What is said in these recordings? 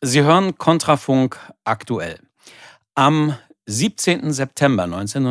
Sie hören Kontrafunk aktuell. Am 17. September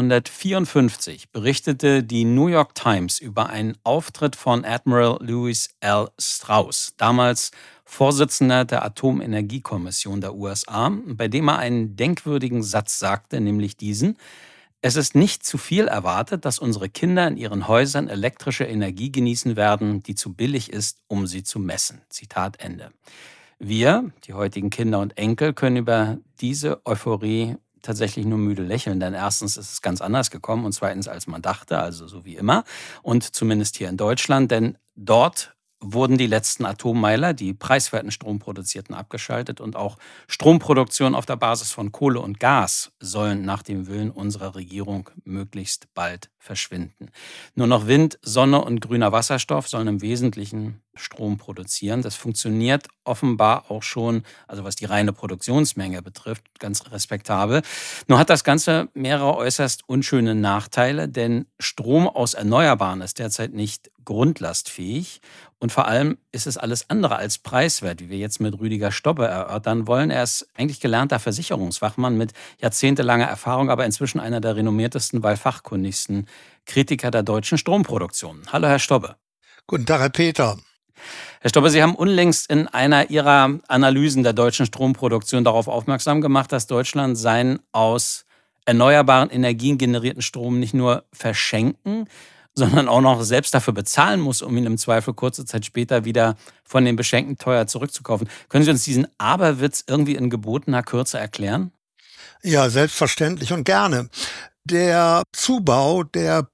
1954 berichtete die New York Times über einen Auftritt von Admiral Lewis L. Strauss, damals Vorsitzender der Atomenergiekommission der USA, bei dem er einen denkwürdigen Satz sagte, nämlich diesen: Es ist nicht zu viel erwartet, dass unsere Kinder in ihren Häusern elektrische Energie genießen werden, die zu billig ist, um sie zu messen. Zitat Ende. Wir, die heutigen Kinder und Enkel, können über diese Euphorie tatsächlich nur müde lächeln, denn erstens ist es ganz anders gekommen und zweitens, als man dachte, also so wie immer, und zumindest hier in Deutschland, denn dort wurden die letzten Atommeiler, die preiswerten Strom produzierten, abgeschaltet und auch Stromproduktion auf der Basis von Kohle und Gas sollen nach dem Willen unserer Regierung möglichst bald verschwinden. Nur noch Wind, Sonne und grüner Wasserstoff sollen im Wesentlichen Strom produzieren. Das funktioniert offenbar auch schon, also was die reine Produktionsmenge betrifft, ganz respektabel. Nur hat das Ganze mehrere äußerst unschöne Nachteile, denn Strom aus Erneuerbaren ist derzeit nicht grundlastfähig und vor allem ist es alles andere als preiswert, wie wir jetzt mit Rüdiger Stobbe erörtern wollen. Er ist eigentlich gelernter Versicherungsfachmann mit jahrzehntelanger Erfahrung, aber inzwischen einer der renommiertesten, weil fachkundigsten Kritiker der deutschen Stromproduktion. Hallo, Herr Stobbe. Guten Tag, Herr Peter. Herr Stobbe, Sie haben unlängst in einer Ihrer Analysen der deutschen Stromproduktion darauf aufmerksam gemacht, dass Deutschland seinen aus erneuerbaren Energien generierten Strom nicht nur verschenken, sondern auch noch selbst dafür bezahlen muss, um ihn im Zweifel kurze Zeit später wieder von den Beschenkten teuer zurückzukaufen. Können Sie uns diesen Aberwitz irgendwie in gebotener Kürze erklären? Ja, selbstverständlich und gerne. Der Zubau der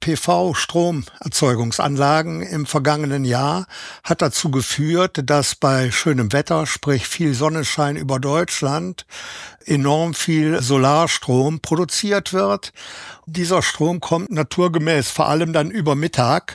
PV-Stromerzeugungsanlagen im vergangenen Jahr hat dazu geführt, dass bei schönem Wetter, sprich viel Sonnenschein über Deutschland, enorm viel Solarstrom produziert wird. Dieser Strom kommt naturgemäß vor allem dann über Mittag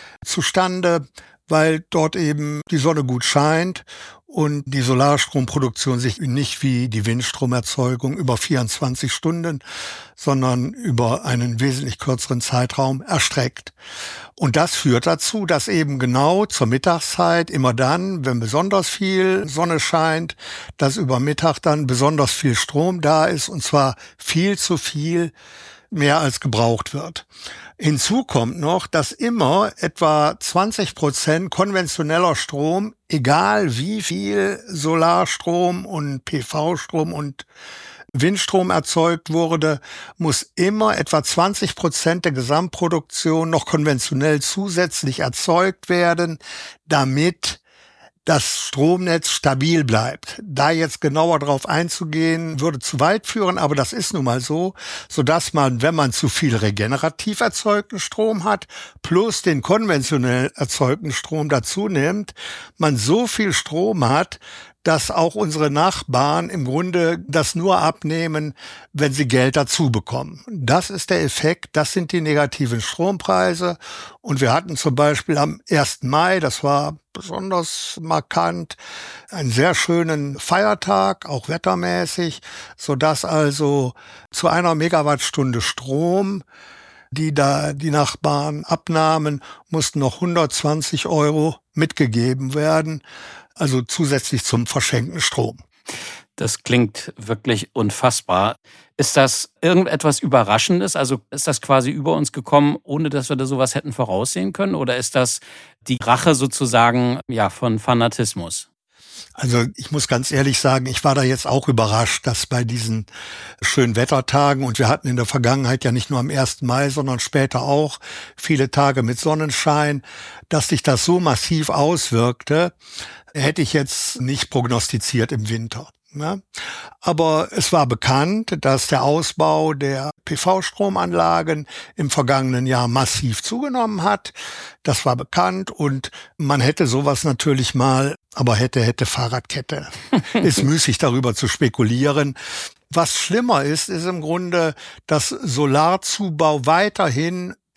zustande, weil dort eben die Sonne gut scheint und die Solarstromproduktion sich nicht wie die Windstromerzeugung über 24 Stunden, sondern über einen wesentlich kürzeren Zeitraum erstreckt. Und das führt dazu, dass eben genau zur Mittagszeit, immer dann, wenn besonders viel Sonne scheint, dass über Mittag dann besonders viel Strom da ist, und zwar viel zu viel, mehr als gebraucht wird. Hinzu kommt noch, dass immer etwa 20% konventioneller Strom, egal wie viel Solarstrom und PV-Strom und Windstrom erzeugt wurde, muss immer etwa 20% der Gesamtproduktion noch konventionell zusätzlich erzeugt werden, damit das Stromnetz stabil bleibt. Da jetzt genauer drauf einzugehen, würde zu weit führen, aber das ist nun mal so, sodass man, wenn man zu viel regenerativ erzeugten Strom hat, plus den konventionell erzeugten Strom dazu nimmt, man so viel Strom hat, dass auch unsere Nachbarn im Grunde das nur abnehmen, wenn sie Geld dazu bekommen. Das ist der Effekt, das sind die negativen Strompreise. Und wir hatten zum Beispiel am 1. Mai, das war besonders markant, einen sehr schönen Feiertag, auch wettermäßig, sodass also zu einer Megawattstunde Strom, die da die Nachbarn abnahmen, mussten noch 120 € mitgegeben werden. Also zusätzlich zum verschenkten Strom. Das klingt wirklich unfassbar. Ist das irgendetwas Überraschendes? Also ist das quasi über uns gekommen, ohne dass wir da sowas hätten voraussehen können? Oder ist das die Rache sozusagen von Fanatismus? Also ich muss ganz ehrlich sagen, ich war da jetzt auch überrascht, dass bei diesen schönen Wettertagen, und wir hatten in der Vergangenheit ja nicht nur am 1. Mai, sondern später auch viele Tage mit Sonnenschein, dass sich das so massiv auswirkte, hätte ich jetzt nicht prognostiziert im Winter. Ja. Aber es war bekannt, dass der Ausbau der PV-Stromanlagen im vergangenen Jahr massiv zugenommen hat. Das war bekannt und man hätte sowas natürlich mal, aber hätte Fahrradkette. Ist müßig darüber zu spekulieren. Was schlimmer ist im Grunde, dass Solarzubau weiterhin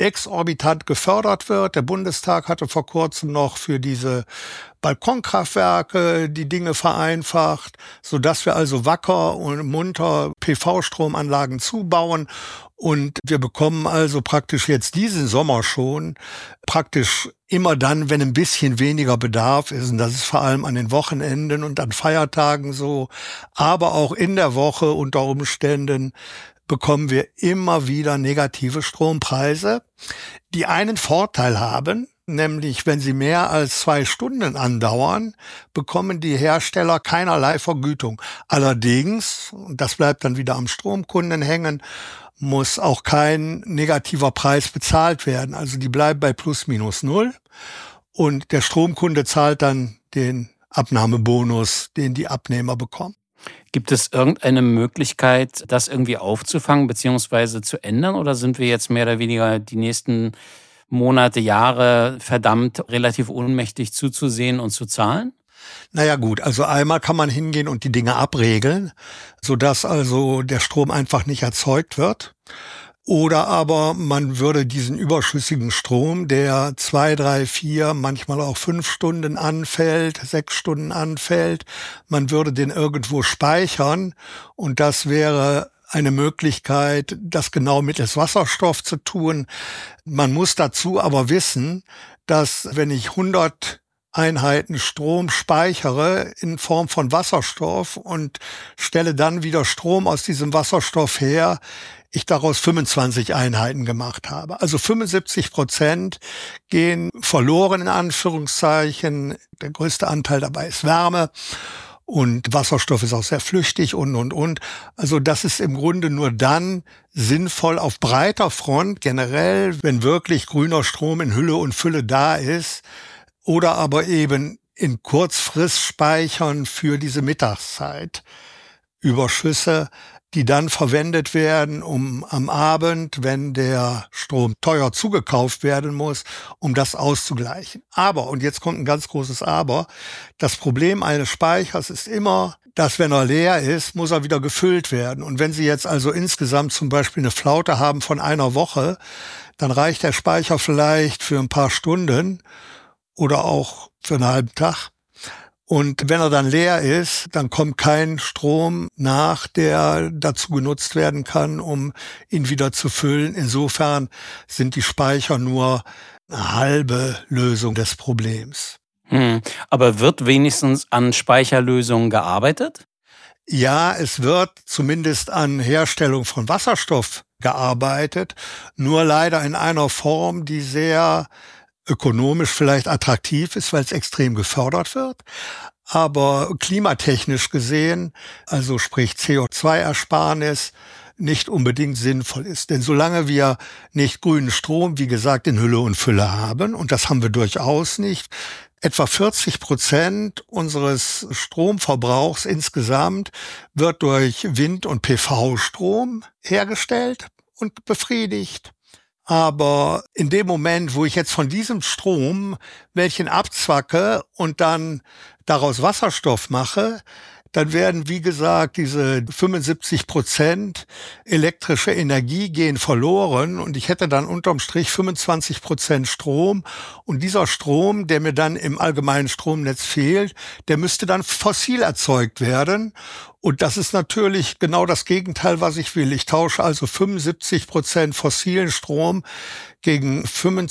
exorbitant gefördert wird. Der Bundestag hatte vor kurzem noch für diese Balkonkraftwerke die Dinge vereinfacht, sodass wir also wacker und munter PV-Stromanlagen zubauen. Und wir bekommen also praktisch jetzt diesen Sommer schon praktisch immer dann, wenn ein bisschen weniger Bedarf ist. Und das ist vor allem an den Wochenenden und an Feiertagen so. Aber auch in der Woche unter Umständen bekommen wir immer wieder negative Strompreise, die einen Vorteil haben, nämlich wenn sie mehr als 2 Stunden andauern, bekommen die Hersteller keinerlei Vergütung. Allerdings, und das bleibt dann wieder am Stromkunden hängen, muss auch kein negativer Preis bezahlt werden. Also die bleiben bei plus minus null und der Stromkunde zahlt dann den Abnahmebonus, den die Abnehmer bekommen. Gibt es irgendeine Möglichkeit, das irgendwie aufzufangen bzw. zu ändern? Oder sind wir jetzt mehr oder weniger die nächsten Monate, Jahre verdammt, relativ ohnmächtig zuzusehen und zu zahlen? Naja gut, also einmal kann man hingehen und die Dinge abregeln, sodass also der Strom einfach nicht erzeugt wird. Oder aber man würde diesen überschüssigen Strom, der 2, 3, 4, manchmal auch 5 Stunden anfällt, 6 Stunden anfällt, man würde den irgendwo speichern und das wäre eine Möglichkeit, das genau mittels Wasserstoff zu tun. Man muss dazu aber wissen, dass wenn ich 100 Einheiten Strom speichere in Form von Wasserstoff und stelle dann wieder Strom aus diesem Wasserstoff her, ich daraus 25 Einheiten gemacht habe. Also 75% gehen verloren in Anführungszeichen. Der größte Anteil dabei ist Wärme und Wasserstoff ist auch sehr flüchtig und. Also das ist im Grunde nur dann sinnvoll auf breiter Front generell, wenn wirklich grüner Strom in Hülle und Fülle da ist oder aber eben in Kurzfristspeichern für diese Mittagszeit. Überschüsse, die dann verwendet werden, um am Abend, wenn der Strom teuer zugekauft werden muss, um das auszugleichen. Aber, und jetzt kommt ein ganz großes Aber, das Problem eines Speichers ist immer, dass wenn er leer ist, muss er wieder gefüllt werden. Und wenn Sie jetzt also insgesamt zum Beispiel eine Flaute haben von einer Woche, dann reicht der Speicher vielleicht für ein paar Stunden oder auch für einen halben Tag. Und wenn er dann leer ist, dann kommt kein Strom nach, der dazu genutzt werden kann, um ihn wieder zu füllen. Insofern sind die Speicher nur eine halbe Lösung des Problems. Aber wird wenigstens an Speicherlösungen gearbeitet? Ja, es wird zumindest an Herstellung von Wasserstoff gearbeitet, nur leider in einer Form, die sehr ökonomisch vielleicht attraktiv ist, weil es extrem gefördert wird, aber klimatechnisch gesehen, also sprich CO2-Ersparnis, nicht unbedingt sinnvoll ist. Denn solange wir nicht grünen Strom, wie gesagt, in Hülle und Fülle haben, und das haben wir durchaus nicht, etwa 40% unseres Stromverbrauchs insgesamt wird durch Wind- und PV-Strom hergestellt und befriedigt. Aber in dem Moment, wo ich jetzt von diesem Strom welchen abzwacke und dann daraus Wasserstoff mache, dann werden, wie gesagt, diese 75% elektrische Energie gehen verloren und ich hätte dann unterm Strich 25% Strom und dieser Strom, der mir dann im allgemeinen Stromnetz fehlt, der müsste dann fossil erzeugt werden. Und das ist natürlich genau das Gegenteil, was ich will. Ich tausche also 75% fossilen Strom gegen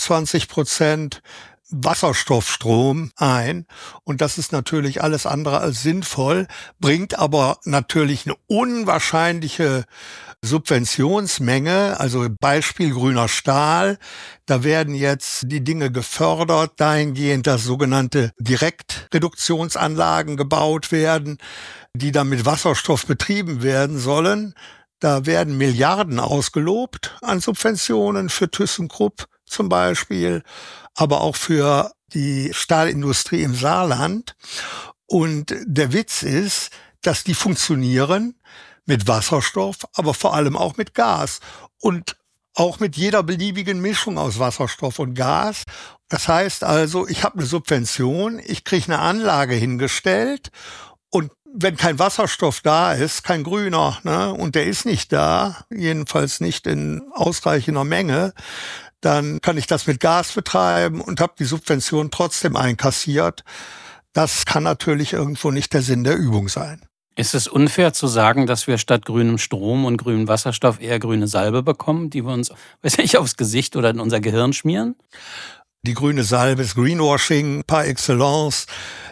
25% Wasserstoffstrom ein. Und das ist natürlich alles andere als sinnvoll, bringt aber natürlich eine unwahrscheinliche Subventionsmenge, also Beispiel grüner Stahl. Da werden jetzt die Dinge gefördert, dahingehend, dass sogenannte Direktreduktionsanlagen gebaut werden, die dann mit Wasserstoff betrieben werden sollen. Da werden Milliarden ausgelobt an Subventionen für ThyssenKrupp zum Beispiel, aber auch für die Stahlindustrie im Saarland. Und der Witz ist, dass die funktionieren mit Wasserstoff, aber vor allem auch mit Gas und auch mit jeder beliebigen Mischung aus Wasserstoff und Gas. Das heißt also, ich habe eine Subvention, ich kriege eine Anlage hingestellt und wenn kein Wasserstoff da ist, kein grüner, ne, und der ist nicht da, jedenfalls nicht in ausreichender Menge, dann kann ich das mit Gas betreiben und habe die Subvention trotzdem einkassiert. Das kann natürlich irgendwo nicht der Sinn der Übung sein. Ist es unfair zu sagen, dass wir statt grünem Strom und grünem Wasserstoff eher grüne Salbe bekommen, die wir uns, weiß nicht, aufs Gesicht oder in unser Gehirn schmieren? Die grüne Salbe ist Greenwashing par excellence.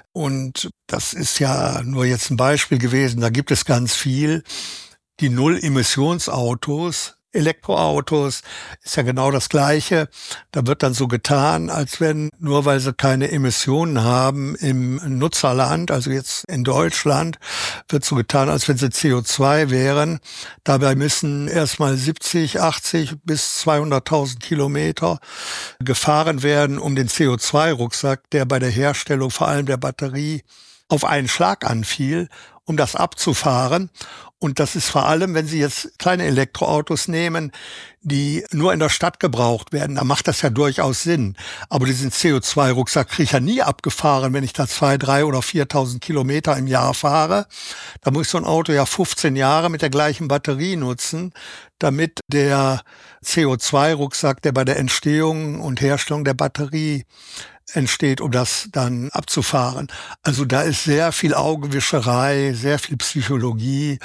Und das ist ja nur jetzt ein Beispiel gewesen. Da gibt es ganz viel. Die Null-Emissionsautos, Elektroautos, ist ja genau das Gleiche. Da wird dann so getan, als wenn, nur weil sie keine Emissionen haben im Nutzerland, also jetzt in Deutschland, wird so getan, als wenn sie CO2 wären. Dabei müssen erstmal 70, 80 bis 200.000 Kilometer gefahren werden, um den CO2-Rucksack, der bei der Herstellung vor allem der Batterie auf einen Schlag anfiel, um das abzufahren. Und das ist vor allem, wenn Sie jetzt kleine Elektroautos nehmen, die nur in der Stadt gebraucht werden, da macht das ja durchaus Sinn. Aber diesen CO2-Rucksack kriege ich ja nie abgefahren, wenn ich da 2.000, 3.000 oder 4.000 Kilometer im Jahr fahre. Da muss ich so ein Auto ja 15 Jahre mit der gleichen Batterie nutzen, damit der CO2-Rucksack, der bei der Entstehung und Herstellung der Batterie entsteht, um das dann abzufahren. Also da ist sehr viel Augenwischerei, sehr viel Psychologie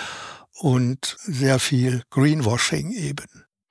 und sehr viel Greenwashing eben.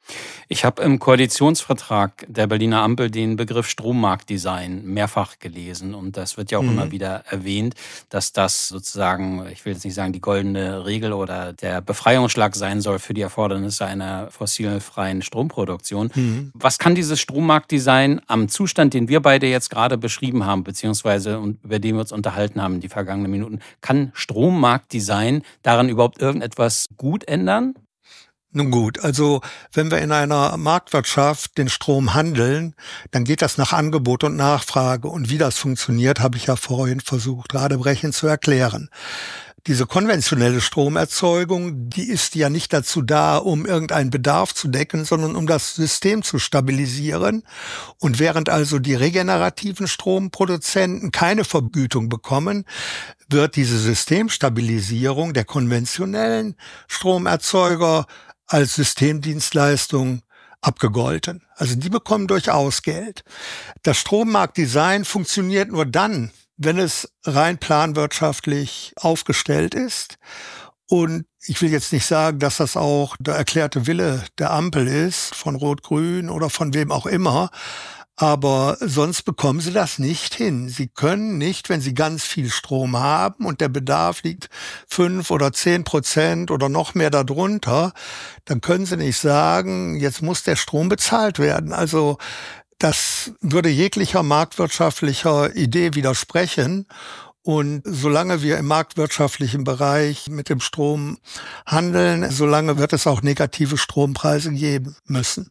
Ich habe im Koalitionsvertrag der Berliner Ampel den Begriff Strommarktdesign mehrfach gelesen und das wird ja auch immer wieder erwähnt, dass das sozusagen, ich will jetzt nicht sagen die goldene Regel oder der Befreiungsschlag sein soll für die Erfordernisse einer fossilfreien Stromproduktion. Was kann dieses Strommarktdesign am Zustand, den wir beide jetzt gerade beschrieben haben, beziehungsweise über den wir uns unterhalten haben in die vergangenen Minuten, kann Strommarktdesign daran überhaupt irgendetwas gut ändern? Nun gut, also wenn wir in einer Marktwirtschaft den Strom handeln, dann geht das nach Angebot und Nachfrage. Und wie das funktioniert, habe ich ja vorhin versucht, radebrechend zu erklären. Diese konventionelle Stromerzeugung, die ist ja nicht dazu da, um irgendeinen Bedarf zu decken, sondern um das System zu stabilisieren. Und während also die regenerativen Stromproduzenten keine Vergütung bekommen, wird diese Systemstabilisierung der konventionellen Stromerzeuger als Systemdienstleistung abgegolten. Also die bekommen durchaus Geld. Das Strommarktdesign funktioniert nur dann, wenn es rein planwirtschaftlich aufgestellt ist. Und ich will jetzt nicht sagen, dass das auch der erklärte Wille der Ampel ist, von Rot-Grün oder von wem auch immer. Aber sonst bekommen sie das nicht hin. Sie können nicht, wenn sie ganz viel Strom haben und der Bedarf liegt 5 oder 10% oder noch mehr darunter, dann können sie nicht sagen, jetzt muss der Strom bezahlt werden. Also das würde jeglicher marktwirtschaftlicher Idee widersprechen. Und solange wir im marktwirtschaftlichen Bereich mit dem Strom handeln, solange wird es auch negative Strompreise geben müssen.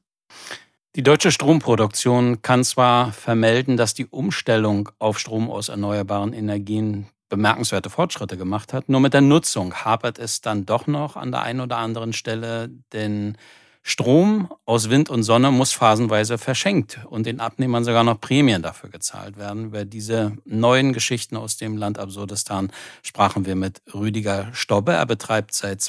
Die deutsche Stromproduktion kann zwar vermelden, dass die Umstellung auf Strom aus erneuerbaren Energien bemerkenswerte Fortschritte gemacht hat, nur mit der Nutzung hapert es dann doch noch an der einen oder anderen Stelle, denn Strom aus Wind und Sonne muss phasenweise verschenkt und den Abnehmern sogar noch Prämien dafür gezahlt werden. Über diese neuen Geschichten aus dem Land Absurdistan sprachen wir mit Rüdiger Stobbe. Er betreibt seit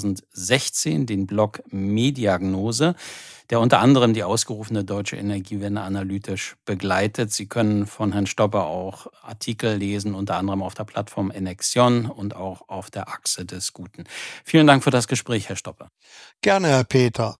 2016 den Blog Mediagnose, der unter anderem die ausgerufene deutsche Energiewende analytisch begleitet. Sie können von Herrn Stobbe auch Artikel lesen, unter anderem auf der Plattform Enexion und auch auf der Achse des Guten. Vielen Dank für das Gespräch, Herr Stobbe. Gerne, Herr Peter.